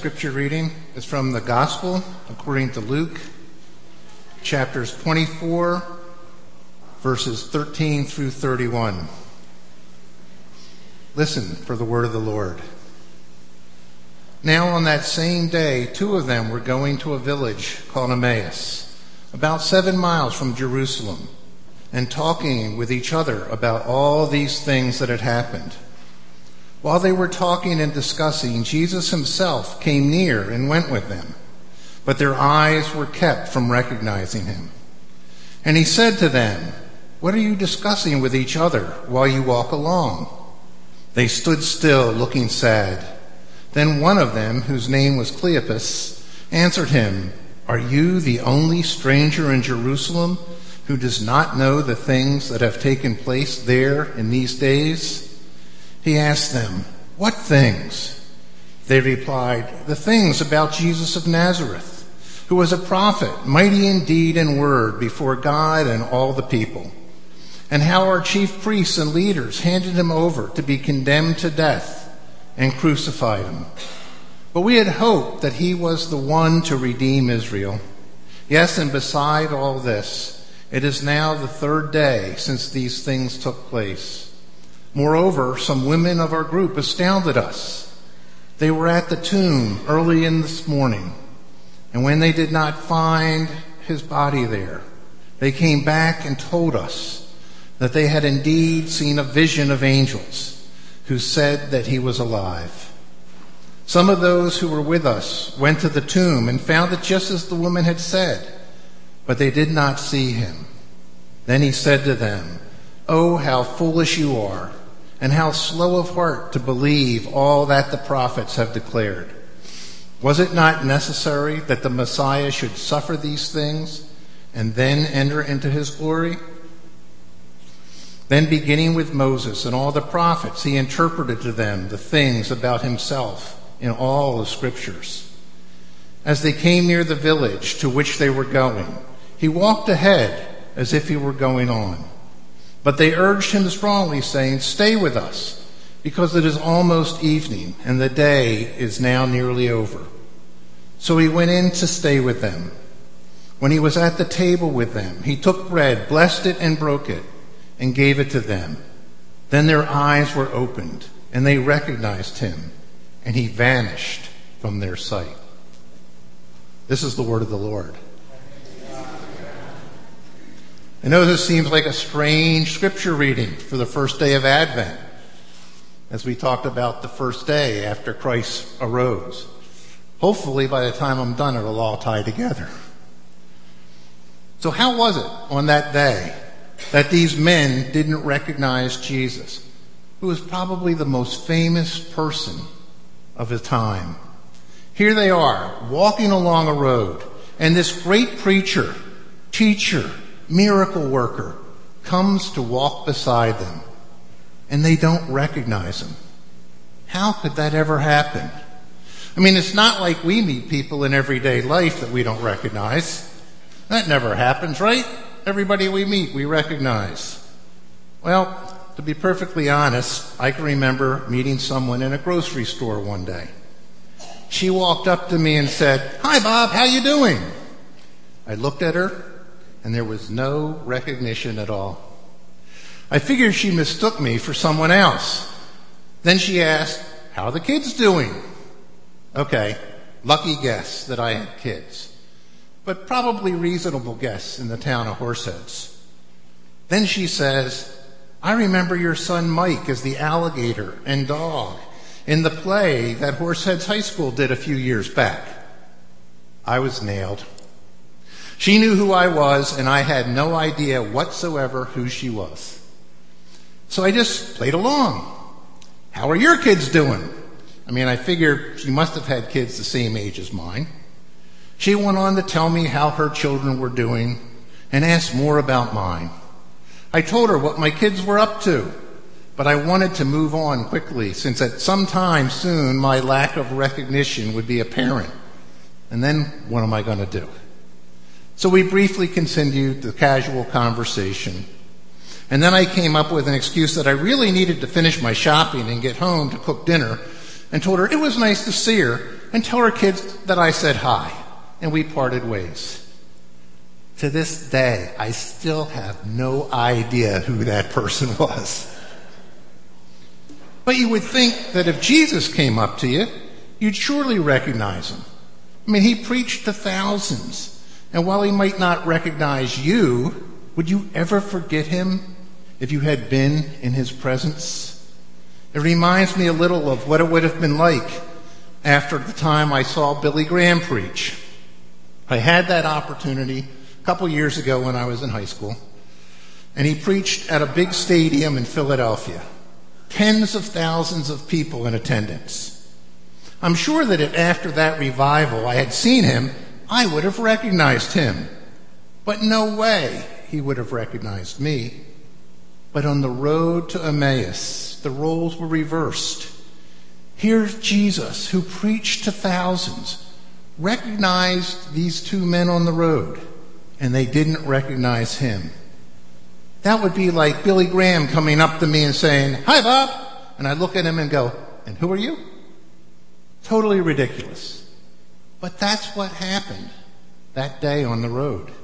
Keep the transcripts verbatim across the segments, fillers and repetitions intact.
scripture reading is from the Gospel according to Luke, chapters twenty-four, verses thirteen through thirty-one. Listen for the word of the Lord. Now on that same day, two of them were going to a village called Emmaus, about seven miles from Jerusalem, and talking with each other about all these things that had happened. While they were talking and discussing, Jesus himself came near and went with them, but their eyes were kept from recognizing him. And he said to them, "What are you discussing with each other while you walk along?" They stood still, looking sad. Then one of them, whose name was Cleopas, answered him, "Are you the only stranger in Jerusalem who does not know the things that have taken place there in these days?" He asked them, "What things?" They replied, "The things about Jesus of Nazareth, who was a prophet, mighty in deed and word before God and all the people, and how our chief priests and leaders handed him over to be condemned to death and crucified him. But we had hoped that he was the one to redeem Israel. Yes, and beside all this, it is now the third day since these things took place. Moreover, some women of our group astounded us. They were at the tomb early in this morning, and when they did not find his body there, they came back and told us that they had indeed seen a vision of angels who said that he was alive. Some of those who were with us went to the tomb and found it just as the woman had said, but they did not see him." Then he said to them, "Oh, how foolish you are, and how slow of heart to believe all that the prophets have declared. Was it not necessary that the Messiah should suffer these things and then enter into his glory?" Then beginning with Moses and all the prophets, he interpreted to them the things about himself in all the scriptures. As they came near the village to which they were going, he walked ahead as if he were going on. But they urged him strongly, saying, "Stay with us, because it is almost evening, and the day is now nearly over." So he went in to stay with them. When he was at the table with them, he took bread, blessed it, and broke it, and gave it to them. Then their eyes were opened, and they recognized him, and he vanished from their sight. This is the word of the Lord. I know this seems like a strange scripture reading for the first day of Advent, as we talked about the first day after Christ arose. Hopefully, by the time I'm done, it'll all tie together. So how was it on that day that these men didn't recognize Jesus, who was probably the most famous person of his time? Here they are, walking along a road, and this great preacher, teacher, miracle worker comes to walk beside them, and they don't recognize him. How could that ever happen? I mean, it's not like we meet people in everyday life that we don't recognize. That never happens, right? Everybody we meet, we recognize. Well, to be perfectly honest, I can remember meeting someone in a grocery store one day. She walked up to me and said, "Hi, Bob, how you doing?" I looked at her, and there was no recognition at all. I figured she mistook me for someone else. Then she asked, "How are the kids doing?" Okay, lucky guess that I had kids, but probably reasonable guess in the town of Horseheads. Then she says, "I remember your son Mike as the alligator and dog in the play that Horseheads High School did a few years back." I was nailed. She knew who I was, and I had no idea whatsoever who she was. So I just played along. "How are your kids doing?" I mean, I figured she must have had kids the same age as mine. She went on to tell me how her children were doing and asked more about mine. I told her what my kids were up to, but I wanted to move on quickly, since at some time soon my lack of recognition would be apparent. And then what am I going to do? So we briefly continued the casual conversation. And then I came up with an excuse that I really needed to finish my shopping and get home to cook dinner, and told her it was nice to see her, and tell her kids that I said hi, and we parted ways. To this day, I still have no idea who that person was. But you would think that if Jesus came up to you, you'd surely recognize him. I mean, he preached to thousands, and while he might not recognize you, would you ever forget him if you had been in his presence? It reminds me a little of what it would have been like after the time I saw Billy Graham preach. I had that opportunity a couple years ago when I was in high school, and he preached at a big stadium in Philadelphia. Tens of thousands of people in attendance. I'm sure that if after that revival I had seen him, I would have recognized him. But no way he would have recognized me. But on the road to Emmaus, the roles were reversed. Here's Jesus, who preached to thousands, recognized these two men on the road, and they didn't recognize him. That would be like Billy Graham coming up to me and saying, "Hi, Bob." And I look at him and go, "And who are you?" Totally ridiculous. But that's what happened that day on the road.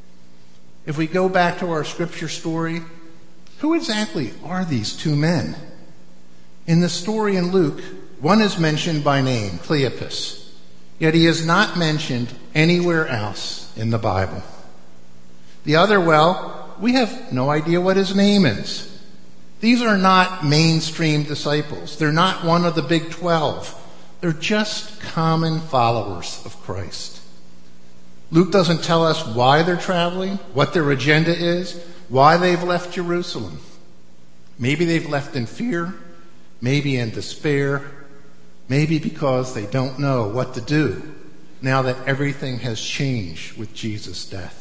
If we go back to our scripture story, who exactly are these two men? In the story in Luke, one is mentioned by name, Cleopas, yet he is not mentioned anywhere else in the Bible. The other, well, we have no idea what his name is. These are not mainstream disciples. They're not one of the big twelve. They're just common followers of Christ. Luke doesn't tell us why they're traveling, what their agenda is, why they've left Jerusalem. Maybe they've left in fear, maybe in despair, maybe because they don't know what to do now that everything has changed with Jesus' death.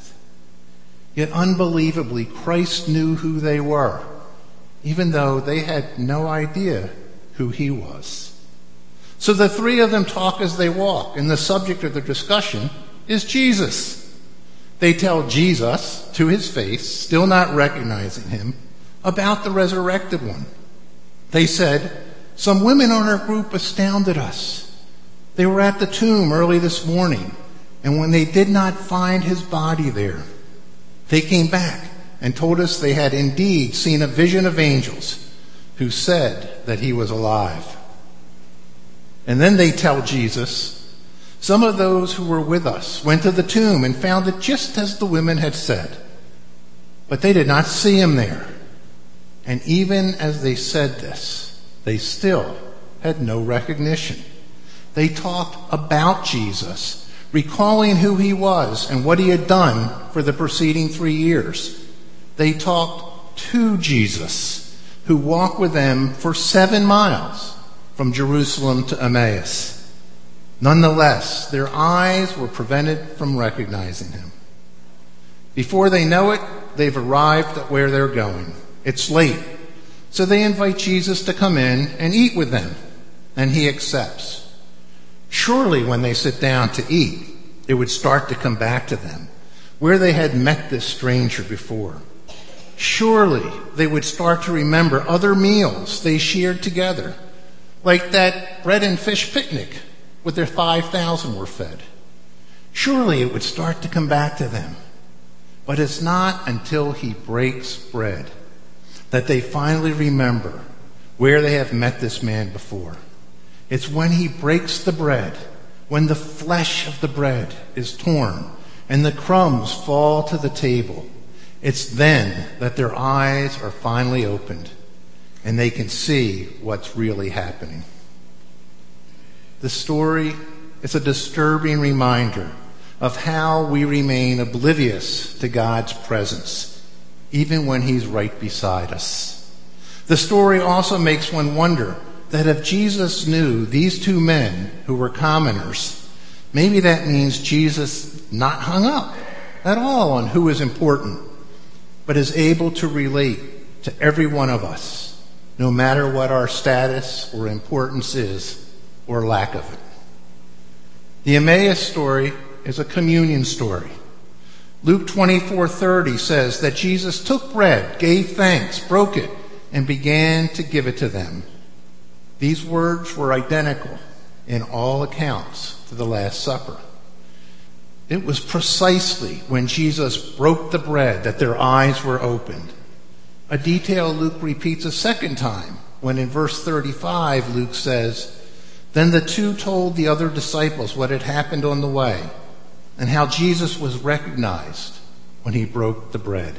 Yet unbelievably, Christ knew who they were, even though they had no idea who he was. So the three of them talk as they walk, and the subject of their discussion is Jesus. They tell Jesus, to his face, still not recognizing him, about the resurrected one. They said, "Some women on our group astounded us. They were at the tomb early this morning, and when they did not find his body there, they came back and told us they had indeed seen a vision of angels who said that he was alive." And then they tell Jesus, "Some of those who were with us went to the tomb and found it just as the women had said, but they did not see him there." And even as they said this, they still had no recognition. They talked about Jesus, recalling who he was and what he had done for the preceding three years. They talked to Jesus, who walked with them for seven miles from Jerusalem to Emmaus. Nonetheless, their eyes were prevented from recognizing him. Before they know it, they've arrived at where they're going. It's late, so they invite Jesus to come in and eat with them, and he accepts. Surely when they sit down to eat, it would start to come back to them, where they had met this stranger before. Surely they would start to remember other meals they shared together, like that bread and fish picnic with their five thousand were fed. Surely it would start to come back to them. But it's not until he breaks bread that they finally remember where they have met this man before. It's when he breaks the bread, when the flesh of the bread is torn and the crumbs fall to the table. It's then that their eyes are finally opened and they can see what's really happening. The story is a disturbing reminder of how we remain oblivious to God's presence, even when he's right beside us. The story also makes one wonder that if Jesus knew these two men who were commoners, maybe that means Jesus not hung up at all on who is important, but is able to relate to every one of us, no matter what our status or importance is, or lack of it. The Emmaus story is a communion story. Luke twenty-four thirty says that Jesus took bread, gave thanks, broke it, and began to give it to them. These words were identical in all accounts to the Last Supper. It was precisely when Jesus broke the bread that their eyes were opened. A detail Luke repeats a second time when in verse thirty-five Luke says, "Then the two told the other disciples what had happened on the way and how Jesus was recognized when he broke the bread."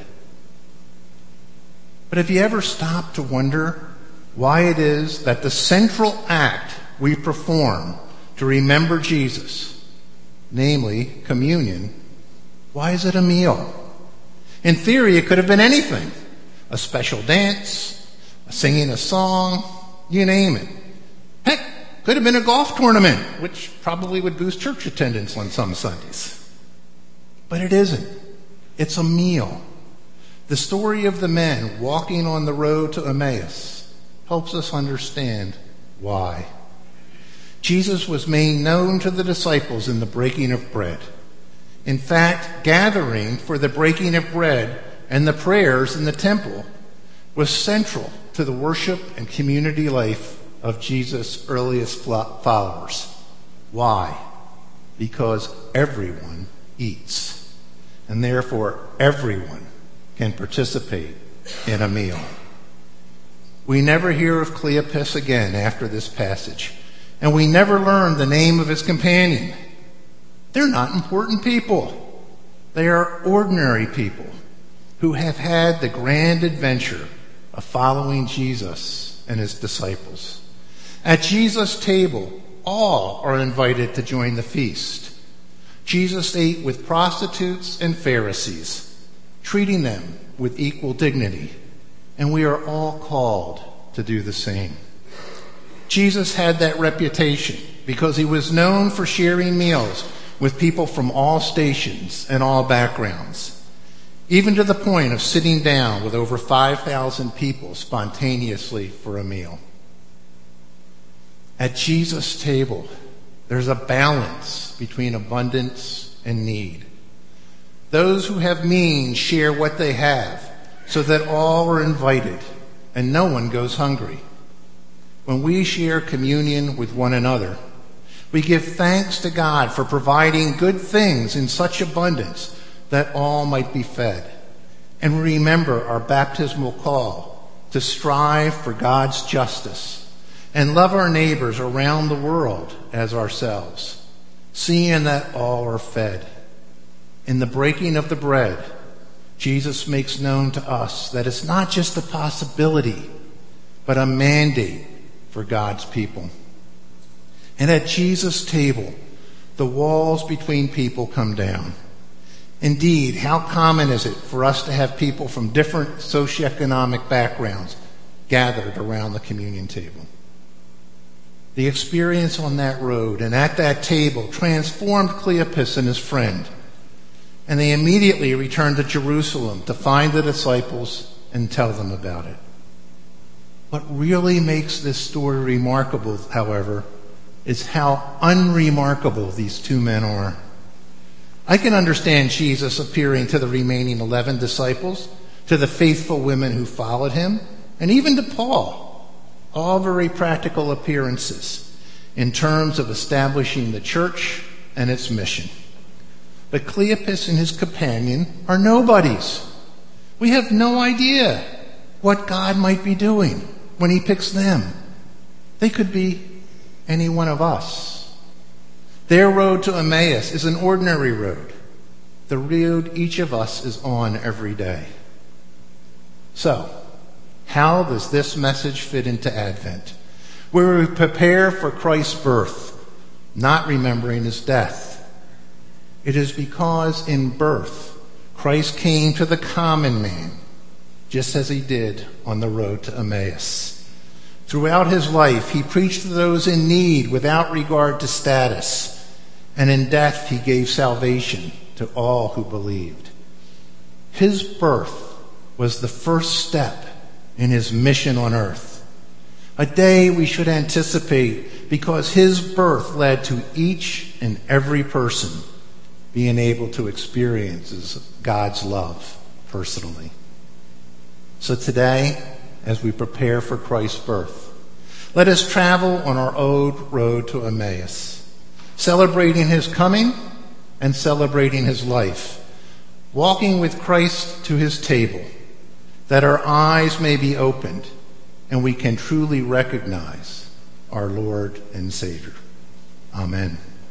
But have you ever stopped to wonder why it is that the central act we perform to remember Jesus, namely communion, why is it a meal? In theory, it could have been anything. A special dance, singing a song, you name it. Heck, could have been a golf tournament, which probably would boost church attendance on some Sundays. But it isn't. It's a meal. The story of the men walking on the road to Emmaus helps us understand why. Jesus was made known to the disciples in the breaking of bread. In fact, gathering for the breaking of bread and the prayers in the temple was central to the worship and community life of Jesus' earliest followers. Why? Because everyone eats, and therefore everyone can participate in a meal. We never hear of Cleopas again after this passage, and we never learn the name of his companion. They're not important people. They are ordinary people who have had the grand adventure of following Jesus and his disciples. At Jesus' table, all are invited to join the feast. Jesus ate with prostitutes and Pharisees, treating them with equal dignity, and we are all called to do the same. Jesus had that reputation because he was known for sharing meals with people from all stations and all backgrounds, even to the point of sitting down with over five thousand people spontaneously for a meal. At Jesus' table, there's a balance between abundance and need. Those who have means share what they have so that all are invited and no one goes hungry. When we share communion with one another, we give thanks to God for providing good things in such abundance that all might be fed. And we remember our baptismal call to strive for God's justice and love our neighbors around the world as ourselves, seeing that all are fed. In the breaking of the bread, Jesus makes known to us that it's not just a possibility, but a mandate for God's people. And at Jesus' table, the walls between people come down. Indeed, how common is it for us to have people from different socioeconomic backgrounds gathered around the communion table? The experience on that road and at that table transformed Cleopas and his friend, and they immediately returned to Jerusalem to find the disciples and tell them about it. What really makes this story remarkable, however, is how unremarkable these two men are. I can understand Jesus appearing to the remaining eleven disciples, to the faithful women who followed him, and even to Paul. All very practical appearances in terms of establishing the church and its mission. But Cleopas and his companion are nobodies. We have no idea what God might be doing when he picks them. They could be any one of us. Their road to Emmaus is an ordinary road, the road each of us is on every day. So, how does this message fit into Advent, where we prepare for Christ's birth, not remembering his death? It is because in birth, Christ came to the common man, just as he did on the road to Emmaus. Throughout his life, he preached to those in need without regard to status, and in death he gave salvation to all who believed. His birth was the first step in his mission on earth, a day we should anticipate because his birth led to each and every person being able to experience God's love personally. So today, as we prepare for Christ's birth, Let us travel on our old road to Emmaus, celebrating his coming and celebrating his life, walking with Christ to his table, that our eyes may be opened and we can truly recognize our Lord and Savior. Amen.